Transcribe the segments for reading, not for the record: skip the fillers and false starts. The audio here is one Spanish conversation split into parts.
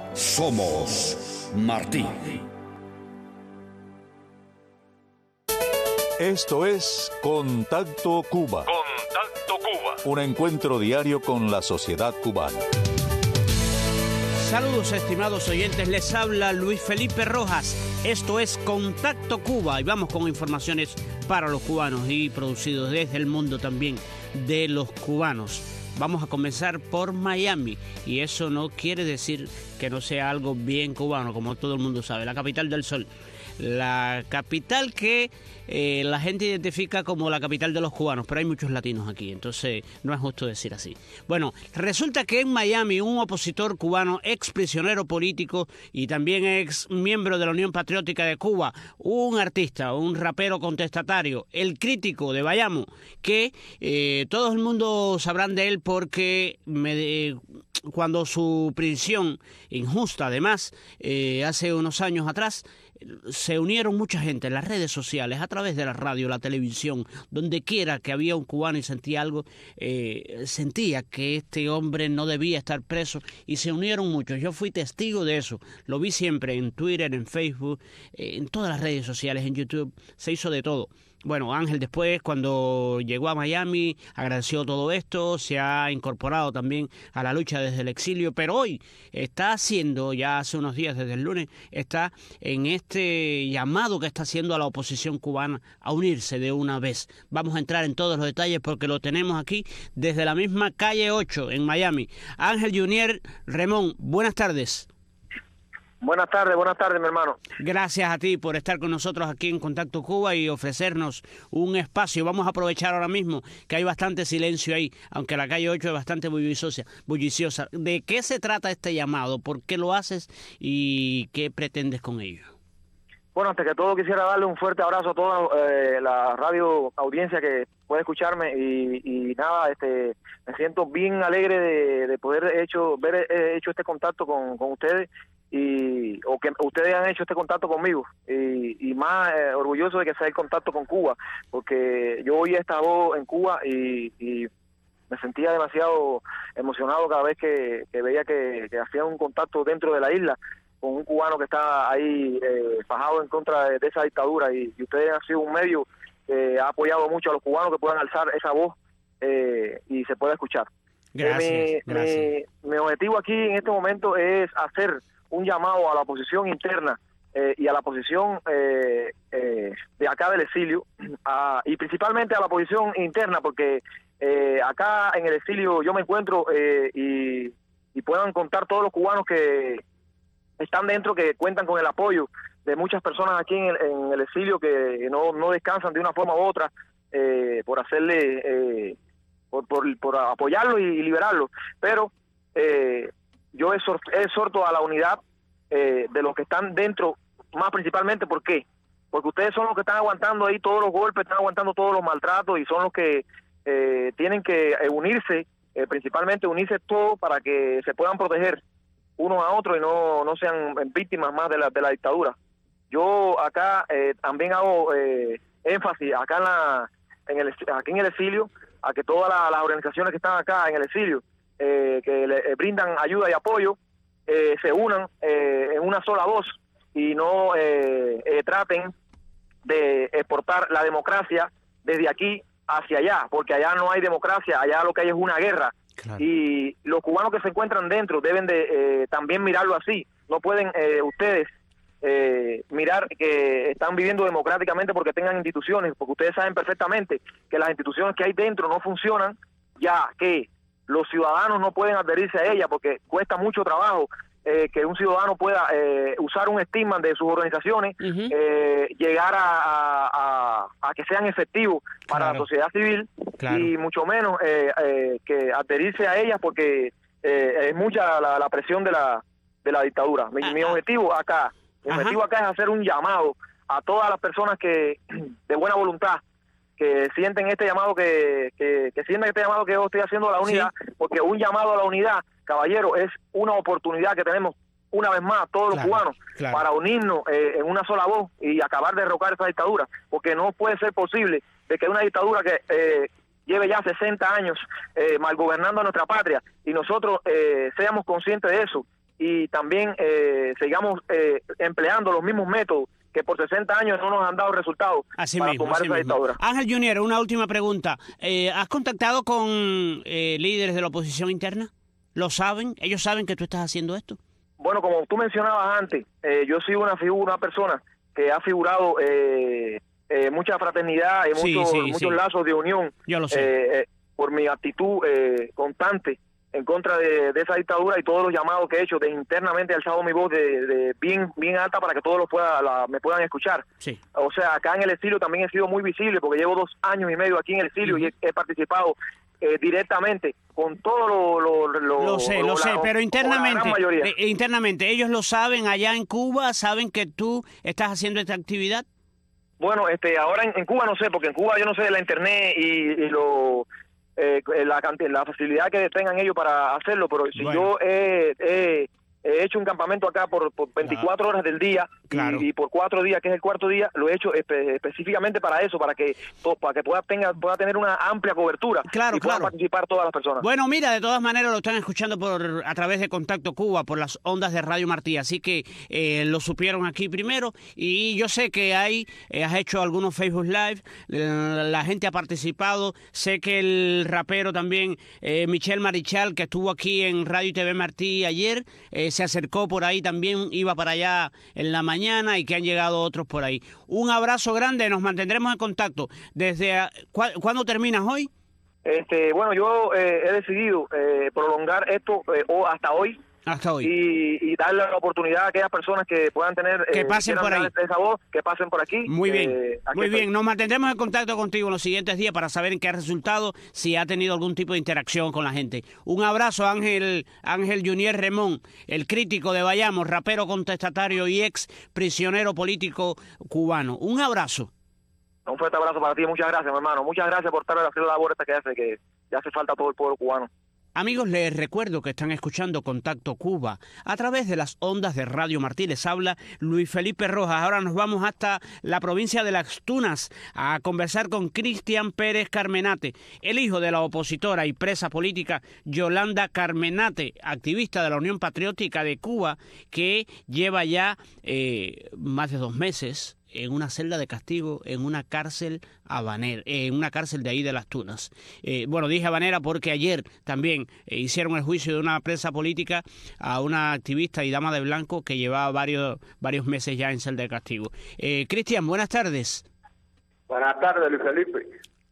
Somos Martí. Esto es Contacto Cuba. Contacto Cuba. Un encuentro diario con la sociedad cubana. Saludos, estimados oyentes, les habla Luis Felipe Rojas. Esto es Contacto Cuba y vamos con informaciones para los cubanos y producidos desde el mundo también de los cubanos. Vamos a comenzar por Miami y eso no quiere decir que no sea algo bien cubano, como todo el mundo sabe, la capital del sol. La capital que la gente identifica como la capital de los cubanos, pero hay muchos latinos aquí, entonces no es justo decir así. Bueno, resulta que en Miami un opositor cubano, ex prisionero político y también ex miembro de la Unión Patriótica de Cuba, un artista, un rapero contestatario, el crítico de Bayamo, que todo el mundo sabrán de él porque cuando su prisión injusta, además, hace unos años atrás, se unieron mucha gente en las redes sociales, a través de la radio, la televisión, donde quiera que había un cubano y sentía algo, sentía que este hombre no debía estar preso y se unieron muchos. Yo fui testigo de eso, lo vi siempre en Twitter, en Facebook, en todas las redes sociales, en YouTube, se hizo de todo. Bueno, Ángel después, cuando llegó a Miami, agradeció todo esto, se ha incorporado también a la lucha desde el exilio, pero hoy está haciendo, ya hace unos días, desde el lunes, está en este llamado que está haciendo a la oposición cubana a unirse de una vez. Vamos a entrar en todos los detalles porque lo tenemos aquí desde la misma calle 8 en Miami. Ángel Junior Remón, buenas tardes. Buenas tardes, mi hermano. Gracias a ti por estar con nosotros aquí en Contacto Cuba y ofrecernos un espacio. Vamos a aprovechar ahora mismo que hay bastante silencio ahí, aunque la calle 8 es bastante bulliciosa. ¿De qué se trata este llamado? ¿Por qué lo haces y qué pretendes con ello? Bueno, antes que todo quisiera darle un fuerte abrazo a toda la radio audiencia que puede escucharme y nada, me siento bien alegre de poder haber hecho este contacto con ustedes o que ustedes han hecho este contacto conmigo y más orgulloso de que sea el contacto con Cuba, porque yo oí esta voz en Cuba y me sentía demasiado emocionado cada vez que veía que hacían un contacto dentro de la isla con un cubano que está ahí fajado en contra de esa dictadura y ustedes han sido un medio que ha apoyado mucho a los cubanos que puedan alzar esa voz y se pueda escuchar. Gracias. Mi objetivo aquí en este momento es hacer un llamado a la oposición interna y a la oposición de acá del exilio y principalmente a la oposición interna porque acá en el exilio yo me encuentro y puedan contar todos los cubanos que están dentro, que cuentan con el apoyo de muchas personas aquí en el exilio que no descansan de una forma u otra por hacerle por apoyarlo y liberarlo, pero yo exhorto a la unidad de los que están dentro, más principalmente. ¿Por qué? Porque ustedes son los que están aguantando ahí todos los golpes, están aguantando todos los maltratos y son los que tienen que unirse, principalmente unirse todos para que se puedan proteger unos a otros y no sean víctimas más de la dictadura. Yo acá también hago énfasis acá aquí en el exilio a que todas las organizaciones que están acá en el exilio que le brindan ayuda y apoyo se unan en una sola voz y no traten de exportar la democracia desde aquí hacia allá, porque allá no hay democracia, allá lo que hay es una guerra. Claro. Y los cubanos que se encuentran dentro deben de también mirarlo así. No pueden ustedes mirar que están viviendo democráticamente porque tengan instituciones, porque ustedes saben perfectamente que las instituciones que hay dentro no funcionan, ya que los ciudadanos no pueden adherirse a ellas porque cuesta mucho trabajo que un ciudadano pueda usar un estigma de sus organizaciones, llegar a que sean efectivos para la sociedad civil, y mucho menos que adherirse a ellas porque es mucha la presión de la dictadura. Mi objetivo acá es hacer un llamado a todas las personas que de buena voluntad que sienten este llamado que sienten este llamado que yo estoy haciendo a la unidad, porque un llamado a la unidad, caballero, es una oportunidad que tenemos una vez más todos los cubanos para unirnos en una sola voz y acabar de derrocar esa dictadura, porque no puede ser posible de que una dictadura que lleve ya 60 años mal gobernando a nuestra patria y nosotros seamos conscientes de eso y también sigamos empleando los mismos métodos que por 60 años no nos han dado resultados para tumbar esa dictadura. Ángel Junior, una última pregunta. ¿Has contactado con líderes de la oposición interna? ¿Lo saben? ¿Ellos saben que tú estás haciendo esto? Bueno, como tú mencionabas antes, yo soy una persona que ha figurado mucha fraternidad y muchos lazos de unión. Yo lo sé. Por mi actitud constante en contra de esa dictadura y todos los llamados que he hecho, internamente he alzado mi voz de bien alta para que todos me puedan escuchar. Sí. O sea, acá en el exilio también he sido muy visible porque llevo 2 años y medio aquí en el exilio y he participado directamente con todo lo sé, pero internamente ellos lo saben allá en Cuba, saben que tú estás haciendo esta actividad. Bueno, ahora en Cuba no sé, porque en Cuba yo no sé de la internet y la facilidad que tengan ellos para hacerlo, pero si yo he hecho un campamento acá por 24 horas del día y por 4 días, que es el cuarto día, lo he hecho específicamente para eso, para que pueda tener una amplia cobertura y puedan participar todas las personas. Bueno, mira, de todas maneras lo están escuchando a través de Contacto Cuba, por las ondas de Radio Martí, así que lo supieron aquí primero, y yo sé que has hecho algunos Facebook Live, la gente ha participado, sé que el rapero también, Michel Marichal, que estuvo aquí en Radio y TV Martí ayer, se acercó por ahí también, iba para allá en la mañana, y que han llegado otros por ahí. Un abrazo grande, nos mantendremos en contacto. ¿Cuándo terminas hoy? Bueno, yo he decidido prolongar esto hasta hoy. Hasta hoy. Y darle la oportunidad a aquellas personas que puedan tener que pasen por ahí esa voz, que pasen por aquí. Muy bien, muy bien. Nos mantendremos en contacto contigo en los siguientes días para saber en qué ha resultado, si ha tenido algún tipo de interacción con la gente. Un abrazo, Ángel Junior Remón, el crítico de Bayamo, rapero contestatario y ex prisionero político cubano. Un abrazo. Un fuerte abrazo para ti, muchas gracias, mi hermano. Muchas gracias por estar haciendo la labor esta que hace falta a todo el pueblo cubano. Amigos, les recuerdo que están escuchando Contacto Cuba a través de las ondas de Radio Martí. Les habla Luis Felipe Rojas. Ahora nos vamos hasta la provincia de Las Tunas a conversar con Cristian Pérez Carmenate, el hijo de la opositora y presa política Yolanda Carmenate, activista de la Unión Patriótica de Cuba, que lleva ya más de 2 meses en una celda de castigo en una cárcel habanera, en una cárcel de ahí de Las Tunas. Bueno, dije habanera porque ayer también hicieron el juicio de una presa política a una activista y dama de blanco que llevaba varios meses ya en celda de castigo. Cristian, buenas tardes. Buenas tardes, Luis Felipe.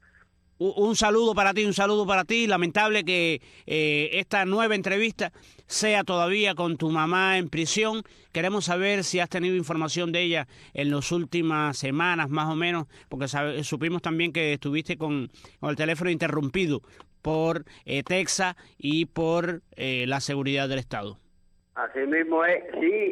Un saludo para ti. Lamentable que esta nueva entrevista sea todavía con tu mamá en prisión. Queremos saber si has tenido información de ella en las últimas semanas, más o menos, porque supimos también que estuviste con el teléfono interrumpido por Texas y por la seguridad del Estado. Así mismo es, sí,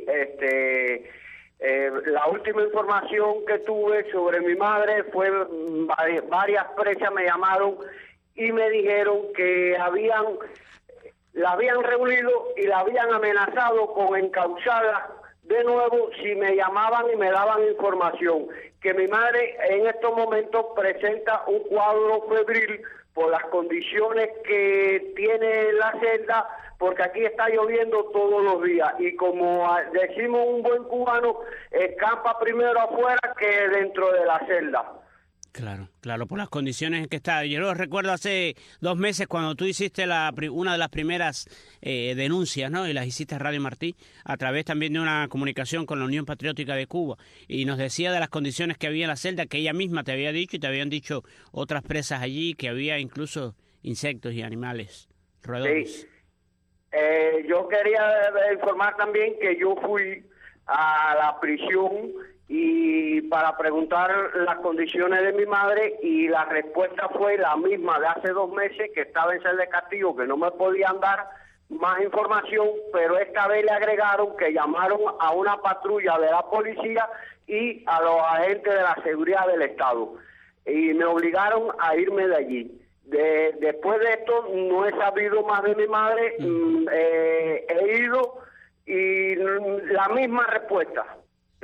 la última información que tuve sobre mi madre fue varias presas me llamaron y me dijeron que la habían reunido y la habían amenazado con encauzarla de nuevo si me llamaban y me daban información. Que mi madre en estos momentos presenta un cuadro febril por las condiciones que tiene la celda, porque aquí está lloviendo todos los días y como decimos un buen cubano, escapa primero afuera que dentro de la celda. Claro, por las condiciones en que está. Yo lo recuerdo hace 2 meses cuando tú hiciste una de las primeras denuncias, ¿no? Y las hiciste a Radio Martí, a través también de una comunicación con la Unión Patriótica de Cuba. Y nos decía de las condiciones que había en la celda, que ella misma te había dicho y te habían dicho otras presas allí, que había incluso insectos y animales roedores. Sí. Yo quería informar también que yo fui a la prisión y para preguntar las condiciones de mi madre y la respuesta fue la misma de hace 2 meses, que estaba en celda de castigo, que no me podían dar más información, pero esta vez le agregaron que llamaron a una patrulla de la policía y a los agentes de la seguridad del Estado y me obligaron a irme de allí. Después de esto no he sabido más de mi madre, he ido y la misma respuesta.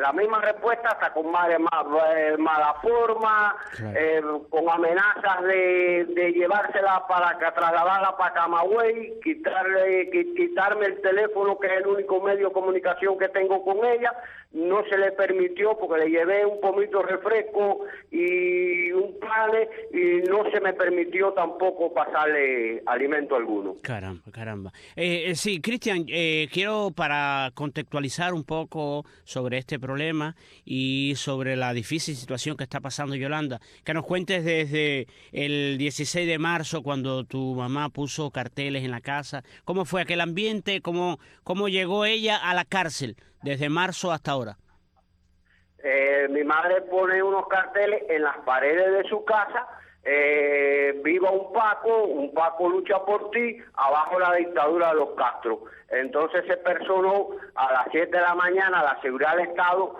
la misma respuesta, hasta con mala forma, claro. Con amenazas de llevársela para trasladarla para Camagüey, quitarme el teléfono, que es el único medio de comunicación que tengo con ella. No se le permitió porque le llevé un pomito de refresco y un pane, y no se me permitió tampoco pasarle alimento alguno. Caramba. Sí, Cristian, quiero, para contextualizar un poco sobre este problema y sobre la difícil situación que está pasando Yolanda, que nos cuentes desde el 16 de marzo, cuando tu mamá puso carteles en la casa. ¿Cómo fue aquel ambiente? ¿Cómo llegó ella a la cárcel desde marzo hasta ahora? Mi madre pone unos carteles en las paredes de su casa: viva un Paco lucha por ti, abajo la dictadura de los Castro. Entonces se personó a las 7 de la mañana la seguridad del Estado,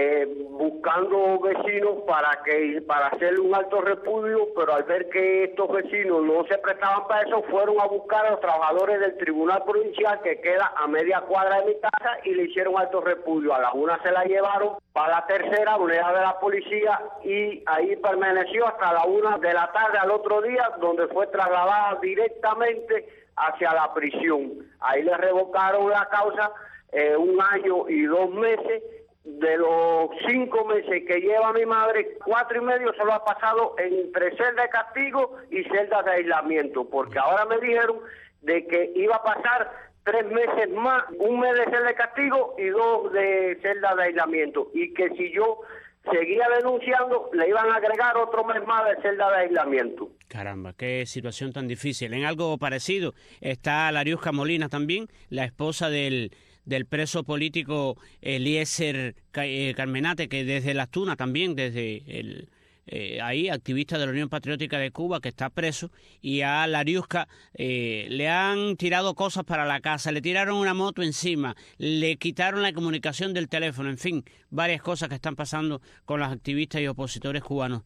buscando vecinos para hacerle un alto repudio, pero al ver que estos vecinos no se prestaban para eso, fueron a buscar a los trabajadores del Tribunal Provincial, que queda a media cuadra de mi casa, y le hicieron alto repudio. A la una se la llevaron para la tercera unidad de la policía, y ahí permaneció hasta la 1 de la tarde al otro día, donde fue trasladada directamente hacia la prisión. Ahí le revocaron la causa 1 año y 2 meses. De los 5 meses que lleva mi madre, 4 y medio solo ha pasado entre celda de castigo y celdas de aislamiento, porque ahora me dijeron de que iba a pasar 3 meses más, 1 mes de celda de castigo y 2 de celda de aislamiento, y que si yo seguía denunciando le iban a agregar otro mes más de celda de aislamiento. Caramba, qué situación tan difícil. En algo parecido está Lariusca Molina también, la esposa del preso político Eliezer Carmenate, que desde Las Tunas también, desde ahí, activista de la Unión Patriótica de Cuba, que está preso, y a Lariusca le han tirado cosas para la casa, le tiraron una moto encima, le quitaron la comunicación del teléfono, en fin, varias cosas que están pasando con los activistas y opositores cubanos.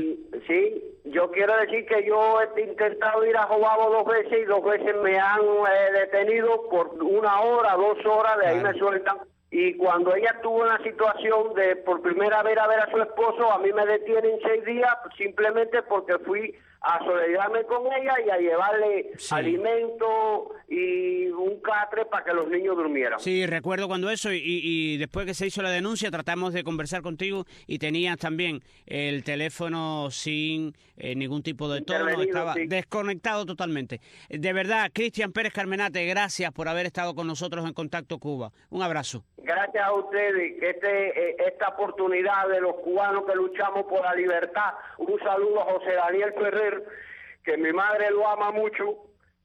Sí, yo quiero decir que yo he intentado ir a Jobabo 2 veces y 2 veces me han detenido por 1 hora, 2 horas, de ahí me sueltan. Y cuando ella estuvo en la situación de por primera vez a ver a su esposo, a mí me detienen 6 días simplemente porque fui a solidarizarme con ella y a llevarle alimento y un catre para que los niños durmieran. Sí, recuerdo cuando eso, y después que se hizo la denuncia tratamos de conversar contigo y tenías también el teléfono sin ningún tipo de tono, estaba desconectado totalmente. De verdad, Cristian Pérez Carmenate, gracias por haber estado con nosotros en Contacto Cuba. Un abrazo. Gracias a ustedes, que esta oportunidad de los cubanos que luchamos por la libertad. Un saludo a José Daniel Ferrer, que mi madre lo ama mucho,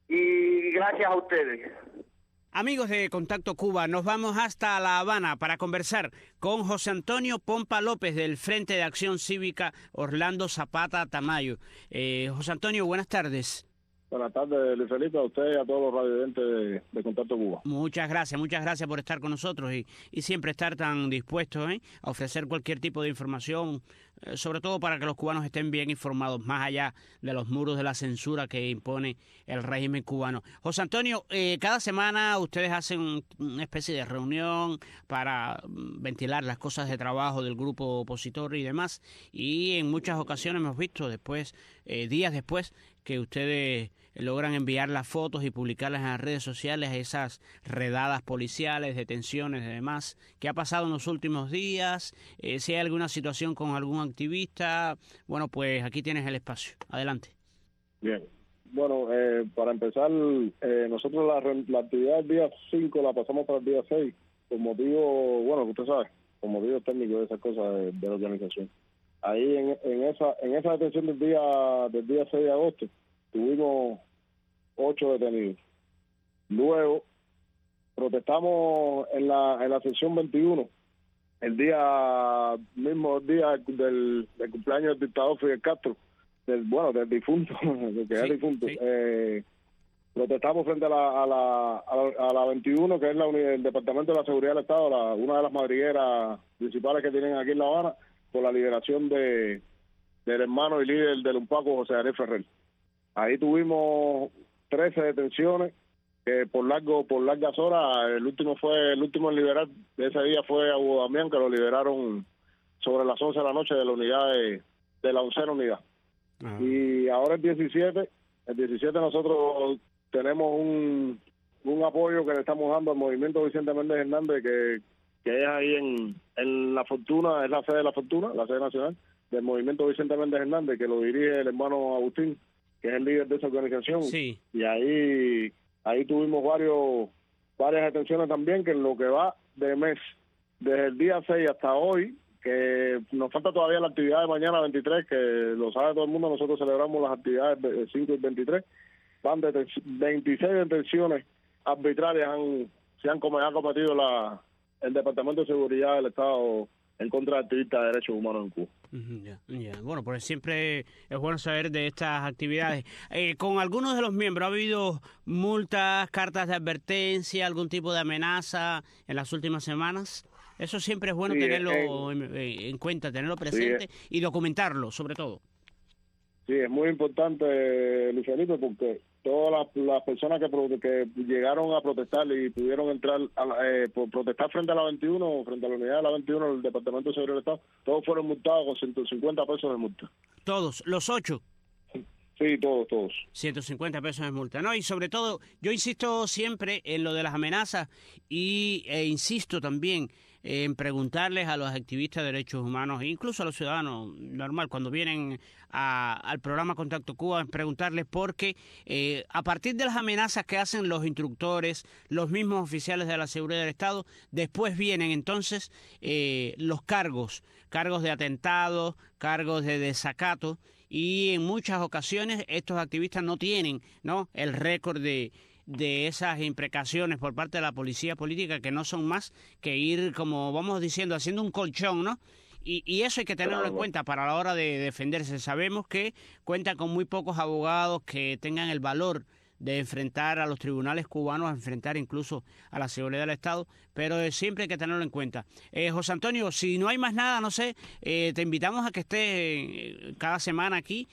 y gracias a ustedes. Amigos de Contacto Cuba, nos vamos hasta La Habana para conversar con José Antonio Pompa López del Frente de Acción Cívica Orlando Zapata Tamayo. José Antonio, buenas tardes. Buenas tardes, Luis Felipe, a usted y a todos los radiovidentes de Contacto Cuba. Muchas gracias por estar con nosotros y siempre estar tan dispuestos a ofrecer cualquier tipo de información, sobre todo para que los cubanos estén bien informados, más allá de los muros de la censura que impone el régimen cubano. José Antonio, cada semana ustedes hacen una especie de reunión para ventilar las cosas de trabajo del grupo opositor y demás, y en muchas ocasiones hemos visto días después, que ustedes logran enviar las fotos y publicarlas en las redes sociales, esas redadas policiales, detenciones y demás. ¿Qué ha pasado en los últimos días? Si hay alguna situación con algún activista, bueno, pues aquí tienes el espacio. Adelante. Bien. Bueno, para empezar, nosotros la actividad del día 5 la pasamos para el día 6, por motivo, bueno, usted sabe, por motivos técnicos de esas cosas de la organización. Ahí en esa detención del día 6 de agosto tuvimos 8 detenidos. Luego protestamos en la sección 21 el mismo día del cumpleaños del dictador Fidel Castro, del difunto, del que es difunto. Sí. Protestamos frente a la 21, que es el Departamento de la Seguridad del Estado, una de las madrigueras principales que tienen aquí en La Habana, por la liberación del hermano y líder del UNPACO, José Daniel Ferrer. Ahí tuvimos 13 detenciones que por largas horas. El último en liberar de ese día fue a Hugo Damián, que lo liberaron sobre las 11 de la noche de la unidad de la 11ª unidad. Y ahora el 17 nosotros tenemos un apoyo que le estamos dando al movimiento Vicente Méndez Hernández, que es ahí en La Fortuna, es la sede de La Fortuna, la sede nacional del movimiento Vicente Méndez Hernández, que lo dirige el hermano Agustín, que es el líder de esa organización. Sí. Y ahí tuvimos varias atenciones también, que en lo que va de mes, desde el día 6 hasta hoy, que nos falta todavía la actividad de mañana 23, que lo sabe todo el mundo, nosotros celebramos las actividades del 5 y 23, van de 26 detenciones arbitrarias se han cometido el Departamento de Seguridad del Estado en contra de activistas de derechos humanos en Cuba. Bueno, pues siempre es bueno saber de estas actividades. Con algunos de los miembros, ¿ha habido multas, cartas de advertencia, algún tipo de amenaza en las últimas semanas? Eso siempre es bueno tenerlo en cuenta, tenerlo presente y documentarlo, sobre todo. Sí, es muy importante, Lucianito, porque todas las personas que llegaron a protestar y pudieron entrar por protestar frente a la 21, frente a la unidad de la 21 del Departamento de Seguridad del Estado, todos fueron multados con 150 pesos de multa. ¿Todos? ¿Los 8? Sí, todos. 150 pesos de multa, ¿no? Y sobre todo, yo insisto siempre en lo de las amenazas e insisto también en preguntarles a los activistas de derechos humanos, e incluso a los ciudadanos normal, cuando vienen al programa Contacto Cuba, en preguntarles porque a partir de las amenazas que hacen los instructores, los mismos oficiales de la seguridad del Estado, después vienen entonces los cargos de atentado, cargos de desacato, y en muchas ocasiones estos activistas no tienen, ¿no?, el récord de esas imprecaciones por parte de la policía política, que no son más que ir, como vamos diciendo, haciendo un colchón, ¿no? Y eso hay que tenerlo en cuenta para la hora de defenderse. Sabemos que cuentan con muy pocos abogados que tengan el valor de enfrentar a los tribunales cubanos, a enfrentar incluso a la seguridad del Estado, pero siempre hay que tenerlo en cuenta. José Antonio, si no hay más nada, no sé, te invitamos a que estés cada semana aquí,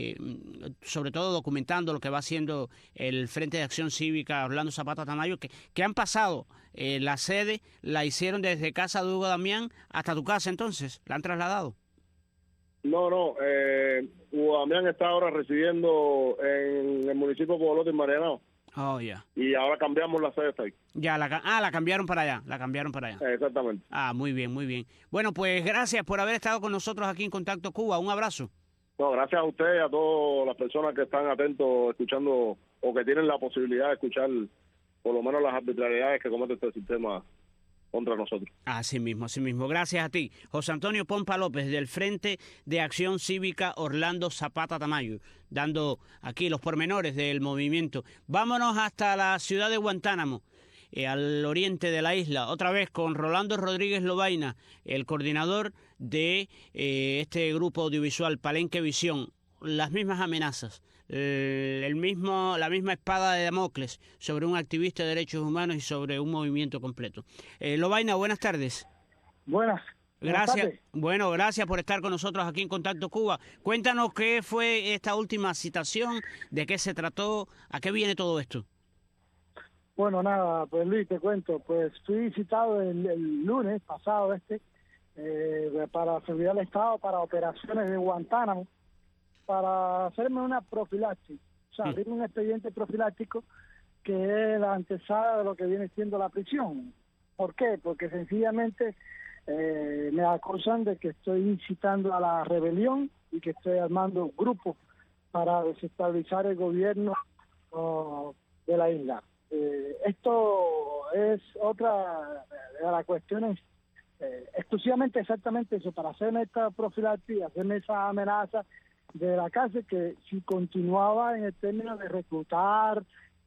sobre todo documentando lo que va haciendo el Frente de Acción Cívica Orlando Zapata Tamayo, que han pasado la sede, la hicieron desde casa de Hugo Damián hasta tu casa, entonces, ¿la han trasladado? No, Hugo Damián está ahora residiendo en el municipio de Pobolote, en Marianao. Oh, ya. Y ahora cambiamos la sede hasta ahí. Ya, la cambiaron para allá, Exactamente. Muy bien, muy bien. Bueno, pues gracias por haber estado con nosotros aquí en Contacto Cuba. Un abrazo. No, gracias a usted y a todas las personas que están atentos, escuchando, o que tienen la posibilidad de escuchar por lo menos las arbitrariedades que comete este sistema contra nosotros. Así mismo. Gracias a ti, José Antonio Pompa López, del Frente de Acción Cívica Orlando Zapata Tamayo, dando aquí los pormenores del movimiento. Vámonos hasta la ciudad de Guantánamo, al oriente de la isla, otra vez con Rolando Rodríguez Lobaina, el coordinador de este grupo audiovisual Palenque Visión. Las mismas amenazas, la misma espada de Damocles sobre un activista de derechos humanos y sobre un movimiento completo. Lobaina, buenas tardes. Buenas. Gracias. Bueno, gracias por estar con nosotros aquí en Contacto Cuba. Cuéntanos qué fue esta última citación, de qué se trató, a qué viene todo esto. Bueno, nada, pues Luis, te cuento. Pues fui citado el lunes pasado para Seguridad del Estado, para operaciones de Guantánamo, para hacerme una profilaxis, o sea, abrir un expediente profiláctico que es la antesala de lo que viene siendo la prisión. ¿Por qué? Porque sencillamente me acusan de que estoy incitando a la rebelión y que estoy armando grupos para desestabilizar el gobierno de la isla. Esto es otra de las cuestiones, exclusivamente exactamente eso, para hacerme esta profilaxis, hacerme esa amenaza de la cárcel, que si continuaba en el término de reclutar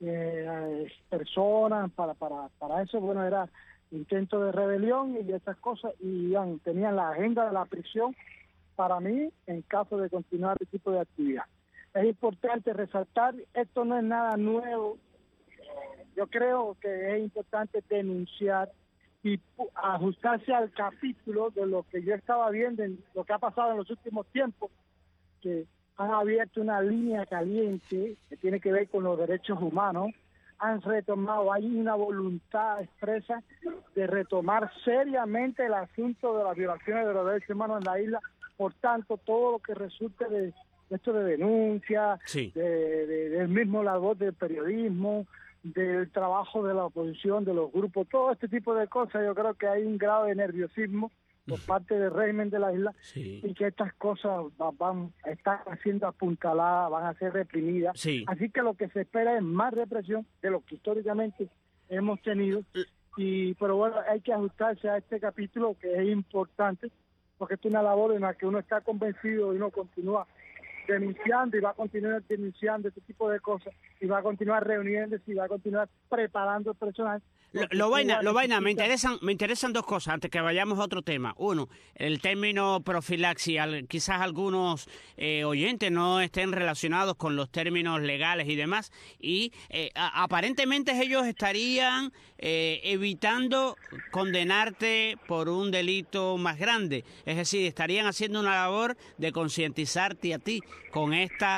personas para eso, bueno, era intento de rebelión y esas cosas, y tenían la agenda de la prisión para mí en caso de continuar este tipo de actividad. Es importante resaltar, esto no es nada nuevo. Yo creo que es importante denunciar y ajustarse al capítulo de lo que yo estaba viendo, en lo que ha pasado en los últimos tiempos, que han abierto una línea caliente que tiene que ver con los derechos humanos, han retomado, hay una voluntad expresa de retomar seriamente el asunto de las violaciones de los derechos humanos en la isla. Por tanto, todo lo que resulte de esto de denuncia, Sí. del mismo labor del periodismo, del trabajo de la oposición, de los grupos, todo este tipo de cosas, yo creo que hay un grado de nerviosismo por parte del régimen de la isla, Sí. y que estas cosas están siendo apuntaladas, van a ser reprimidas. Sí. Así que lo que se espera es más represión de lo que históricamente hemos tenido, pero bueno, hay que ajustarse a este capítulo que es importante, porque es una labor en la que uno está convencido y uno continúa denunciando y va a continuar denunciando este tipo de cosas, y va a continuar reuniéndose y va a continuar preparando el personal. Lo vaina, me interesan dos cosas antes que vayamos a otro tema. Uno, el término profilaxis, quizás algunos oyentes no estén relacionados con los términos legales y demás, y aparentemente ellos estarían evitando condenarte por un delito más grande, es decir, estarían haciendo una labor de concientizarte a ti con esta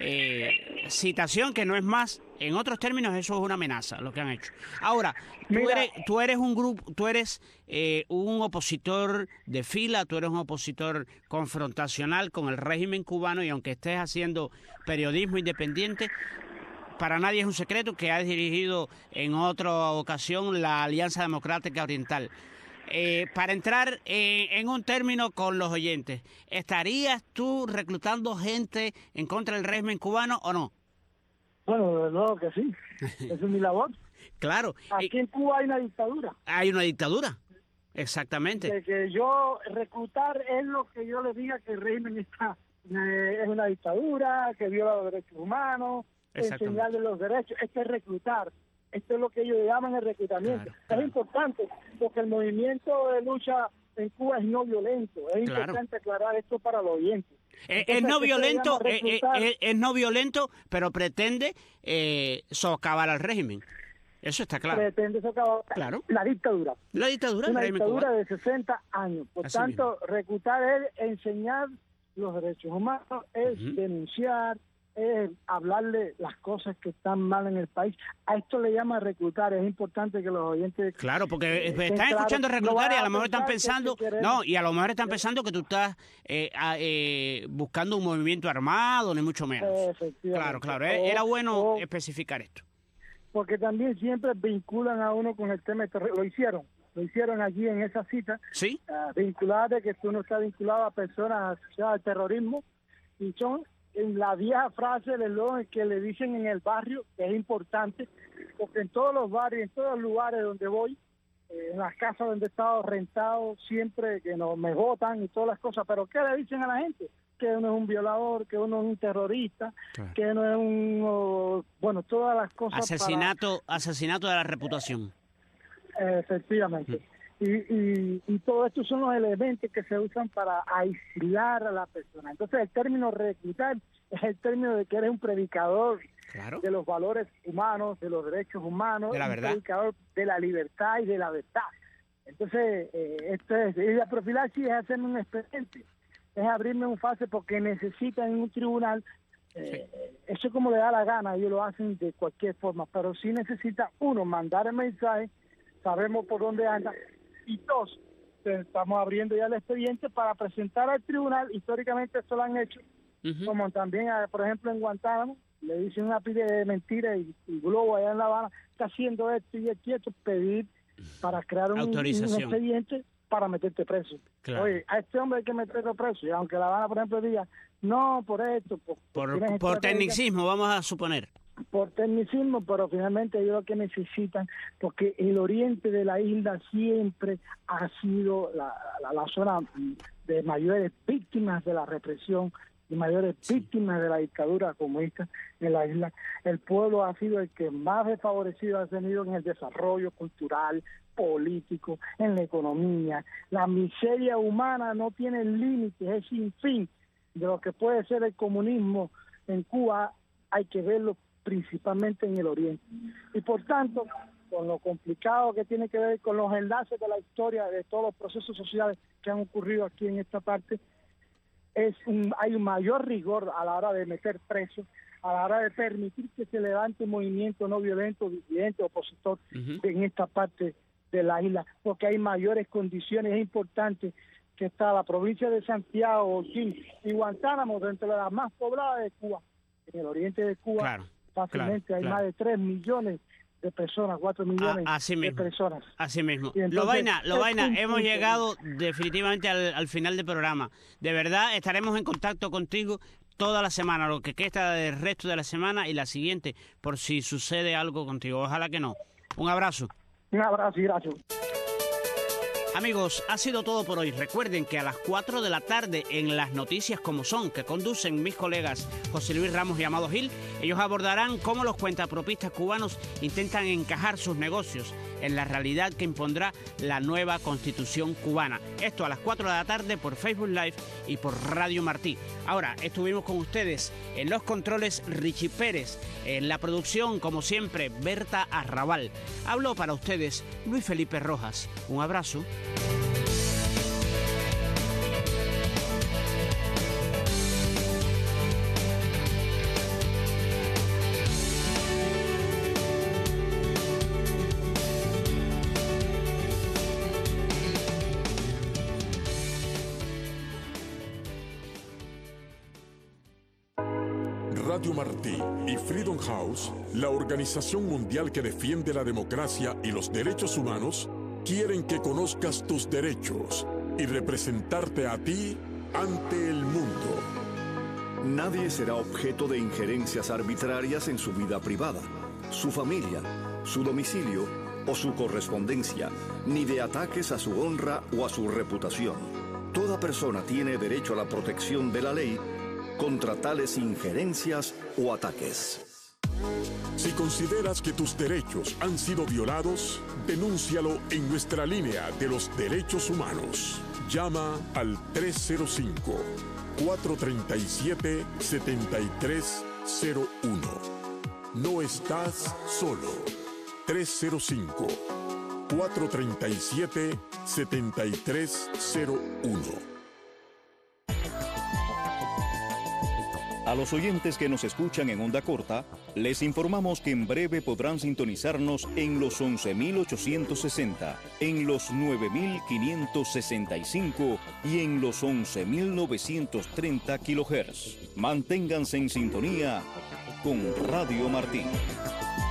citación que no es más. En otros términos, eso es una amenaza, lo que han hecho. Ahora, tú eres un grupo, tú eres un opositor de fila, tú eres un opositor confrontacional con el régimen cubano, y aunque estés haciendo periodismo independiente, para nadie es un secreto que has dirigido en otra ocasión la Alianza Democrática Oriental. Para entrar en un término con los oyentes, ¿estarías tú reclutando gente en contra del régimen cubano o no? Bueno, de nuevo que sí, esa es mi labor. Claro. Aquí en Cuba hay una dictadura. Hay una dictadura, exactamente. De que yo reclutar es lo que yo le diga que el régimen es una dictadura, que viola los derechos humanos, enseñarle los derechos. Esto es reclutar. Esto es lo que ellos llaman el reclutamiento. Claro. Es importante porque el movimiento de lucha en Cuba es no violento. Es importante aclarar esto para los oyentes. Es no violento, pero pretende socavar al régimen. Eso está claro. Pretende socavar la dictadura. La dictadura. Una del régimen dictadura cubano. de 60 años. Por Así tanto, mismo. reclutar es enseñar los derechos humanos, es denunciar, es hablarle las cosas que están mal en el país. A esto le llama reclutar. Es importante que los oyentes... Claro, porque están escuchando reclutar y a lo mejor están pensando... y a lo mejor están pensando que tú estás buscando un movimiento armado, ni mucho menos. Claro. Era bueno especificar esto. Porque también siempre vinculan a uno con el tema de terror. Lo hicieron allí en esa cita. Sí. Vinculada de que tú no estás vinculado a personas asociadas al terrorismo, y son en la vieja frase del eslogan que le dicen en el barrio, que es importante, porque en todos los barrios, en todos los lugares donde voy, en las casas donde he estado rentado, siempre que me votan y todas las cosas, pero ¿qué le dicen a la gente? Que uno es un violador, que uno es un terrorista, que uno es bueno, todas las cosas. Asesinato de la reputación. Efectivamente. Y todo esto son los elementos que se usan para aislar a la persona. Entonces el término reclutar es el término de que eres un predicador de los valores humanos, de los derechos humanos, de la verdad, un predicador de la libertad y de la verdad. Entonces y la profilaxis es hacerme un expediente, es abrirme un fase porque necesitan en un tribunal. Eso como le da la gana, ellos lo hacen de cualquier forma, pero sí necesita uno mandar el mensaje, sabemos por dónde anda, y dos, estamos abriendo ya el expediente para presentar al tribunal. Históricamente esto lo han hecho, como también, por ejemplo, en Guantánamo, le dicen una pila de mentiras y Globo allá en La Habana está haciendo esto y esto, pedir para crear un expediente para meterte preso. Claro. Oye, a este hombre hay que meterlo preso, y aunque La Habana, por ejemplo, diga, no, por esto, por tecnicismo, vamos a suponer. Por tecnicismo, pero finalmente ellos lo que necesitan, porque el oriente de la isla siempre ha sido la zona de mayores víctimas de la represión, de mayores víctimas de la dictadura comunista en la isla. El pueblo ha sido el que más desfavorecido ha tenido en el desarrollo cultural, político, en la economía. La miseria humana no tiene límites, es sin fin. De lo que puede ser el comunismo en Cuba hay que verlo principalmente en el oriente. Y por tanto, con lo complicado que tiene que ver con los enlaces de la historia de todos los procesos sociales que han ocurrido aquí en esta parte, hay un mayor rigor a la hora de meter presos a la hora de permitir que se levante un movimiento no violento, disidente, opositor en esta parte de la isla, porque hay mayores condiciones. Es importante que está la provincia de Santiago, Holguín y Guantánamo, dentro de las más pobladas de Cuba. En el oriente de Cuba, fácilmente hay más de 3 millones de personas, 4 millones de personas. Así mismo. Lobaina, hemos llegado definitivamente al final del programa. De verdad, estaremos en contacto contigo toda la semana, lo que queda del resto de la semana y la siguiente, por si sucede algo contigo. Ojalá que no. Un abrazo. Un abrazo y gracias. Amigos, ha sido todo por hoy. Recuerden que a las 4 de la tarde en Las Noticias Como Son, que conducen mis colegas José Luis Ramos y Amado Gil, ellos abordarán cómo los cuentapropistas cubanos intentan encajar sus negocios en la realidad que impondrá la nueva Constitución cubana. Esto a las 4 de la tarde por Facebook Live y por Radio Martí. Ahora, estuvimos con ustedes en los controles Richie Pérez, en la producción, como siempre, Berta Arrabal. Habló para ustedes Luis Felipe Rojas. Un abrazo. Radio Martí y Freedom House, la organización mundial que defiende la democracia y los derechos humanos, quieren que conozcas tus derechos y representarte a ti ante el mundo. Nadie será objeto de injerencias arbitrarias en su vida privada, su familia, su domicilio o su correspondencia, ni de ataques a su honra o a su reputación. Toda persona tiene derecho a la protección de la ley contra tales injerencias o ataques. Si consideras que tus derechos han sido violados, denúncialo en nuestra línea de los derechos humanos. Llama al 305-437-7301. No estás solo. 305-437-7301. A los oyentes que nos escuchan en onda corta, les informamos que en breve podrán sintonizarnos en los 11.860, en los 9.565 y en los 11.930 kHz. Manténganse en sintonía con Radio Martí.